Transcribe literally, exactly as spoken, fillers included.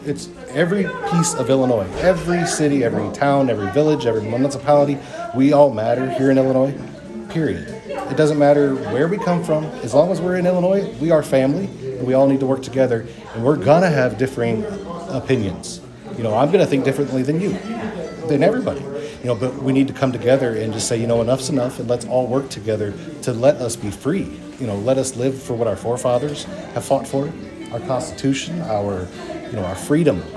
It's every piece of Illinois, every city, every town, every village, every municipality. We all matter here in Illinois, period. It doesn't matter where we come from. As long as we're in Illinois, we are family, and we all need to work together. And we're going to have differing opinions. You know, I'm going to think differently than you, than everybody. You know, but we need to come together and just say, you know, enough's enough, and let's all work together to let us be free. You know, let us live for what our forefathers have fought for, our Constitution, our, you know, our freedom.